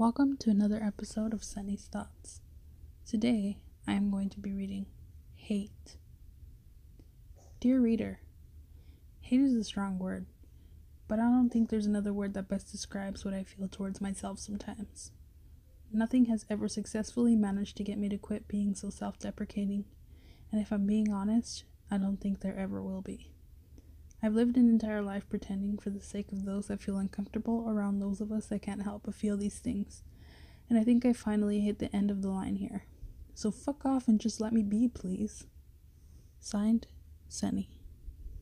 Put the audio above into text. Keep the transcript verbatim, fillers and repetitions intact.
Welcome to another episode of Sunny's Thoughts. Today, I am going to be reading Hate. Dear reader, hate is a strong word, but I don't think there's another word that best describes what I feel towards myself sometimes. Nothing has ever successfully managed to get me to quit being so self-deprecating, and if I'm being honest, I don't think there ever will be. I've lived an entire life pretending for the sake of those that feel uncomfortable around those of us that can't help but feel these things, and I think I finally hit the end of the line here. So fuck off and just let me be, please. Signed, Sunny.